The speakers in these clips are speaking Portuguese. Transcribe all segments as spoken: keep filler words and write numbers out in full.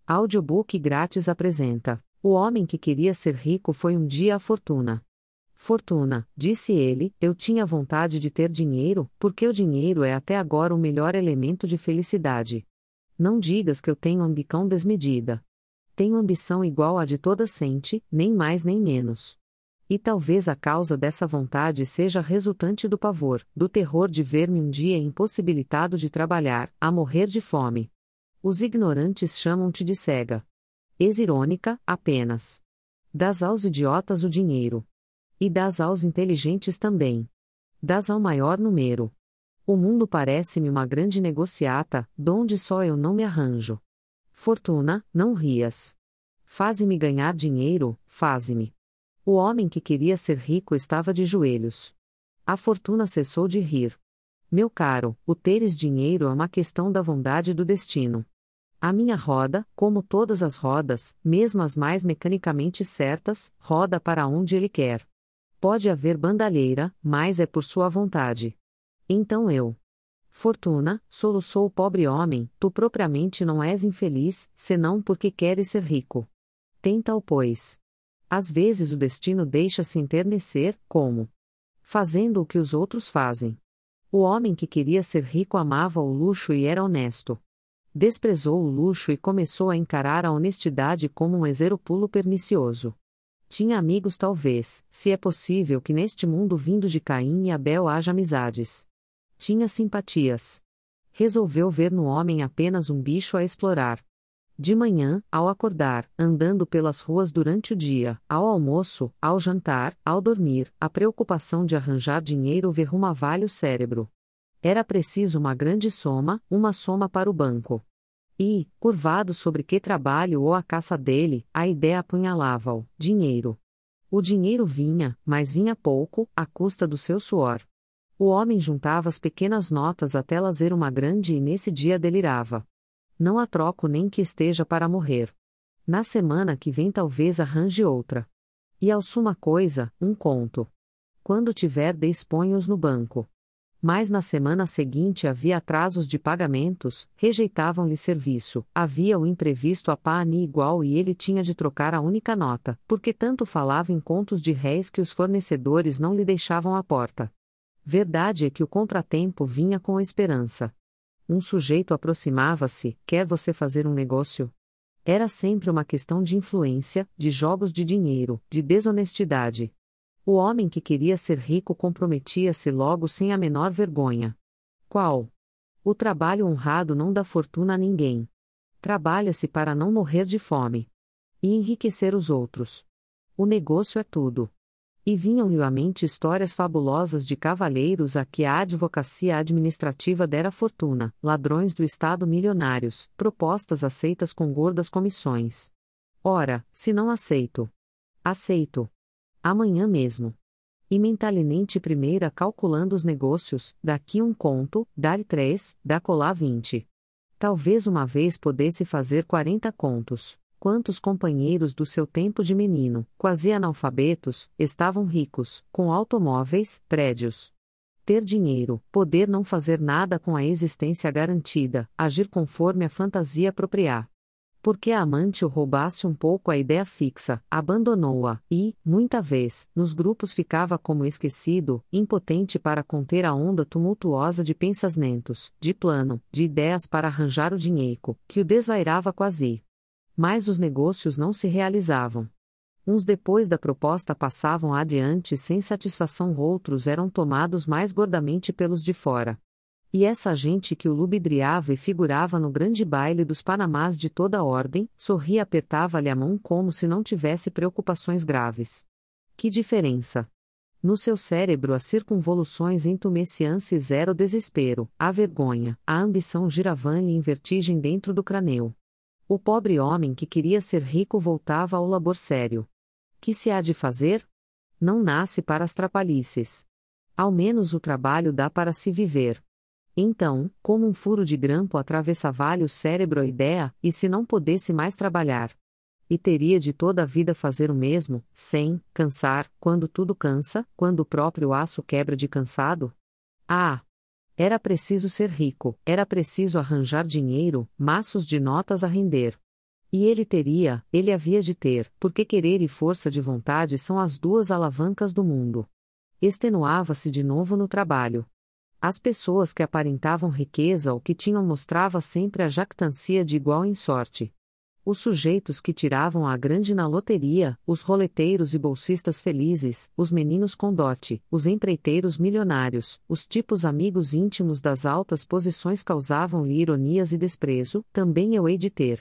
Audiobook grátis apresenta: O homem que queria ser rico foi um dia a fortuna. Fortuna, disse ele, eu tinha vontade de ter dinheiro, porque o dinheiro é até agora o melhor elemento de felicidade. Não digas que eu tenho ambição desmedida. Tenho ambição igual à de toda gente, nem mais nem menos. E talvez a causa dessa vontade seja resultante do pavor, do terror de ver-me um dia impossibilitado de trabalhar, a morrer de fome. Os ignorantes chamam-te de cega. Ex-irônica, apenas. Dás aos idiotas o dinheiro. E dás aos inteligentes também. Dás ao maior número. O mundo parece-me uma grande negociata, donde só eu não me arranjo. Fortuna, não rias. Faze-me ganhar dinheiro, faze-me. O homem que queria ser rico estava de joelhos. A fortuna cessou de rir. Meu caro, o teres dinheiro é uma questão da vontade do destino. A minha roda, como todas as rodas, mesmo as mais mecanicamente certas, roda para onde ele quer. Pode haver bandalheira, mas é por sua vontade. Então eu. Fortuna, soluçou o pobre homem, tu propriamente não és infeliz, senão porque queres ser rico. Tenta-o, pois. Às vezes o destino deixa-se enternecer, como? Fazendo o que os outros fazem. O homem que queria ser rico amava o luxo e era honesto. Desprezou o luxo e começou a encarar a honestidade como um exeropulo pernicioso. Tinha amigos talvez, se é possível que neste mundo vindo de Caim e Abel haja amizades. Tinha simpatias. Resolveu ver no homem apenas um bicho a explorar. De manhã, ao acordar, andando pelas ruas durante o dia, ao almoço, ao jantar, ao dormir, a preocupação de arranjar dinheiro verrumava-lhe o cérebro. Era preciso uma grande soma, uma soma para o banco. E, curvado sobre que trabalho ou a caça dele, a ideia apunhalava-o: dinheiro. O dinheiro vinha, mas vinha pouco, à custa do seu suor. O homem juntava as pequenas notas até lazer uma grande e nesse dia delirava. Não há troco nem que esteja para morrer. Na semana que vem talvez arranje outra. E ao suma coisa, um conto. Quando tiver dez ponhos no banco. Mas na semana seguinte havia atrasos de pagamentos, rejeitavam-lhe serviço, havia o imprevisto a pane igual e ele tinha de trocar a única nota, porque tanto falava em contos de réis que os fornecedores não lhe deixavam à porta. Verdade é que o contratempo vinha com a esperança. Um sujeito aproximava-se, quer você fazer um negócio? Era sempre uma questão de influência, de jogos de dinheiro, de desonestidade. O homem que queria ser rico comprometia-se logo sem a menor vergonha. Qual? O trabalho honrado não dá fortuna a ninguém. Trabalha-se para não morrer de fome. E enriquecer os outros. O negócio é tudo. E vinham-lhe à mente histórias fabulosas de cavalheiros a que a advocacia administrativa dera fortuna, ladrões do Estado milionários, propostas aceitas com gordas comissões. Ora, se não aceito. Aceito. Amanhã mesmo. E mentalmente primeira calculando os negócios, daqui um conto, dar três, da colar vinte. Talvez uma vez pudesse fazer quarenta contos. Quantos companheiros do seu tempo de menino, quase analfabetos, estavam ricos, com automóveis, prédios. Ter dinheiro, poder não fazer nada com a existência garantida, agir conforme a fantasia apropriar. Porque a amante o roubasse um pouco a ideia fixa, abandonou-a, e, muita vez, nos grupos ficava como esquecido, impotente para conter a onda tumultuosa de pensamentos, de plano, de ideias para arranjar o dinheiro, que o desvairava quase. Mas os negócios não se realizavam. Uns depois da proposta passavam adiante sem satisfação, outros eram tomados mais gordamente pelos de fora. E essa gente que o ludibriava e figurava no grande baile dos Panamás de toda ordem, sorria e apertava-lhe a mão como se não tivesse preocupações graves. Que diferença! No seu cérebro as circunvoluções entumeciam-se, zero desespero, a vergonha, a ambição giravam-lhe em vertigem dentro do crânio. O pobre homem que queria ser rico voltava ao labor sério. Que se há de fazer? Não nasce para as trapalhices. Ao menos o trabalho dá para se viver. Então, como um furo de grampo atravessava-lhe o cérebro a ideia, e se não pudesse mais trabalhar? E teria de toda a vida fazer o mesmo, sem cansar, quando tudo cansa, quando o próprio aço quebra de cansado? Ah! Era preciso ser rico, era preciso arranjar dinheiro, maços de notas a render. E ele teria, ele havia de ter, porque querer e força de vontade são as duas alavancas do mundo. Extenuava-se de novo no trabalho. As pessoas que aparentavam riqueza ou que tinham mostrava sempre a jactância de igual em sorte. Os sujeitos que tiravam a grande na loteria, os roleteiros e bolsistas felizes, os meninos com dote, os empreiteiros milionários, os tipos amigos íntimos das altas posições causavam-lhe ironias e desprezo, também eu hei de ter.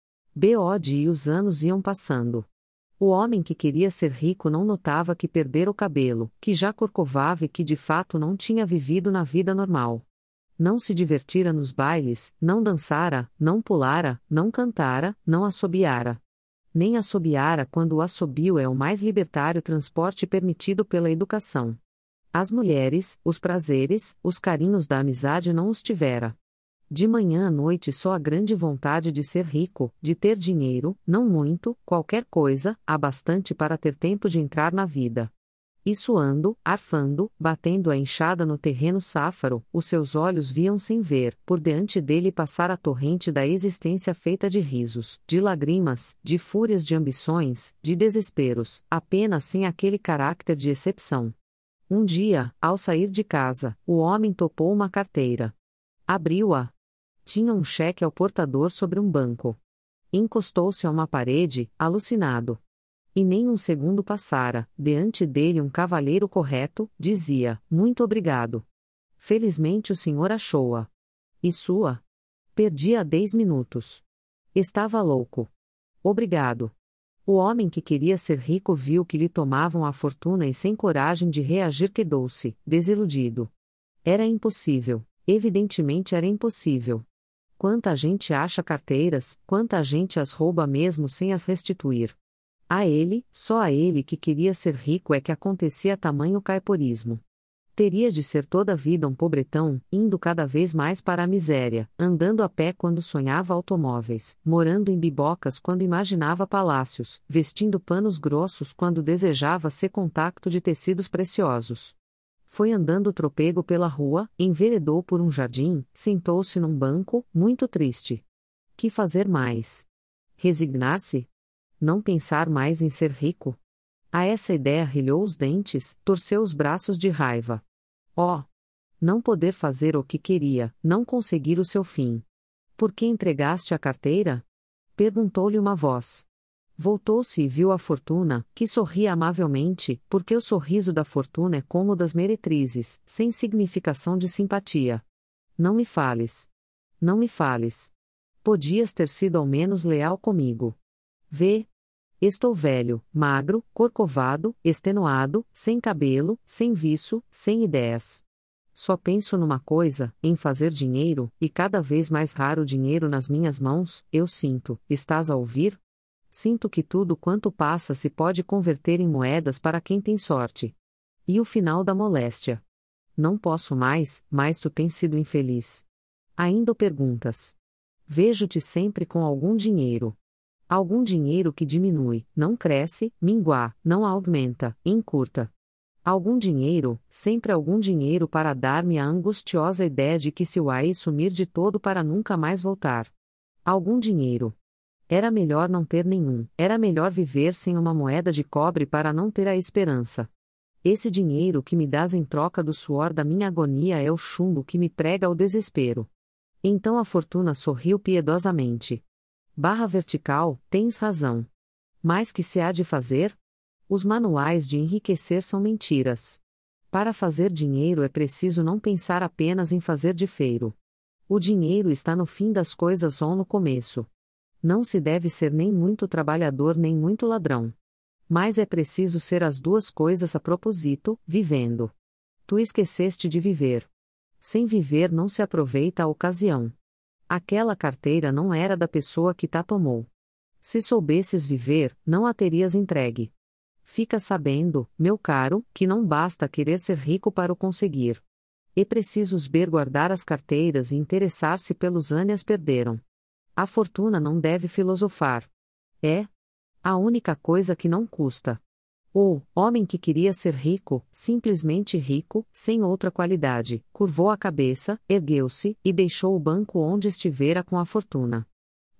Bode e os anos iam passando. O homem que queria ser rico não notava que perdera o cabelo, que já corcovava e que de fato não tinha vivido na vida normal. Não se divertira nos bailes, não dançara, não pulara, não cantara, não assobiara. Nem assobiara quando o assobio é o mais libertário transporte permitido pela educação. As mulheres, os prazeres, os carinhos da amizade não os tivera. De manhã à noite só a grande vontade de ser rico, de ter dinheiro, não muito, qualquer coisa, há bastante para ter tempo de entrar na vida. E suando, arfando, batendo a enxada no terreno sáfaro, os seus olhos viam sem ver, por diante dele passar a torrente da existência feita de risos, de lágrimas, de fúrias de ambições, de desesperos, apenas sem aquele caráter de exceção. Um dia, ao sair de casa, o homem topou uma carteira. Abriu-a. Tinha um cheque ao portador sobre um banco. Encostou-se a uma parede, alucinado. E nem um segundo passara, diante dele um cavalheiro correto, dizia, muito obrigado. Felizmente o senhor achou-a. E sua? Perdia dez minutos. Estava louco. Obrigado. O homem que queria ser rico viu que lhe tomavam a fortuna e sem coragem de reagir quedou-se, desiludido. Era impossível, evidentemente era impossível. Quanta gente acha carteiras, quanta gente as rouba mesmo sem as restituir. A ele, só a ele que queria ser rico é que acontecia tamanho caiporismo. Teria de ser toda a vida um pobretão, indo cada vez mais para a miséria, andando a pé quando sonhava automóveis, morando em bibocas quando imaginava palácios, vestindo panos grossos quando desejava ser contacto de tecidos preciosos. Foi andando tropego pela rua, enveredou por um jardim, sentou-se num banco, muito triste. Que fazer mais? Resignar-se? Não pensar mais em ser rico? A essa ideia rilhou os dentes, torceu os braços de raiva. Oh! Não poder fazer o que queria, não conseguir o seu fim. Por que entregaste a carteira? Perguntou-lhe uma voz. Voltou-se e viu a fortuna, que sorria amavelmente, porque o sorriso da fortuna é como o das meretrizes, sem significação de simpatia. Não me fales. Não me fales. Podias ter sido ao menos leal comigo. Vê. Estou velho, magro, corcovado, extenuado, sem cabelo, sem viço, sem ideias. Só penso numa coisa, em fazer dinheiro, e cada vez mais raro dinheiro nas minhas mãos, eu sinto, estás a ouvir? Sinto que tudo quanto passa se pode converter em moedas para quem tem sorte. E o final da moléstia. Não posso mais, mas tu tens sido infeliz. Ainda o perguntas. Vejo-te sempre com algum dinheiro. Algum dinheiro que diminui, não cresce, mingua, não aumenta, encurta. Algum dinheiro, sempre algum dinheiro para dar-me a angustiosa ideia de que se o ai sumir de todo para nunca mais voltar. Algum dinheiro. Era melhor não ter nenhum, era melhor viver sem uma moeda de cobre para não ter a esperança. Esse dinheiro que me dás em troca do suor da minha agonia é o chumbo que me prega ao desespero. Então a fortuna sorriu piedosamente. Barra vertical, tens razão. Mas que se há de fazer? Os manuais de enriquecer são mentiras. Para fazer dinheiro é preciso não pensar apenas em fazer de feiro. O dinheiro está no fim das coisas ou no começo. Não se deve ser nem muito trabalhador nem muito ladrão. Mas é preciso ser as duas coisas a propósito, vivendo. Tu esqueceste de viver. Sem viver não se aproveita a ocasião. Aquela carteira não era da pessoa que ta tomou. Se soubesses viver, não a terias entregue. Fica sabendo, meu caro, que não basta querer ser rico para o conseguir. É preciso saber guardar as carteiras e interessar-se pelos anos perderam. A fortuna não deve filosofar. É a única coisa que não custa. O homem que queria ser rico, simplesmente rico, sem outra qualidade, curvou a cabeça, ergueu-se, e deixou o banco onde estivera com a fortuna.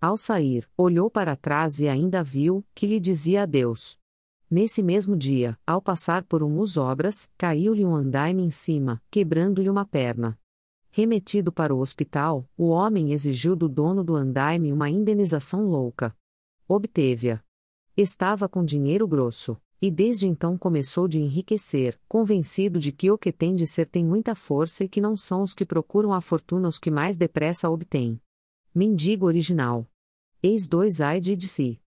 Ao sair, olhou para trás e ainda viu, que lhe dizia adeus. Nesse mesmo dia, ao passar por umas obras, caiu-lhe um andaime em cima, quebrando-lhe uma perna. Remetido para o hospital, o homem exigiu do dono do andaime uma indenização louca. Obteve-a. Estava com dinheiro grosso, e desde então começou de enriquecer, convencido de que o que tem de ser tem muita força e que não são os que procuram a fortuna os que mais depressa a obtêm. Mendigo original. Eis dois ai de si.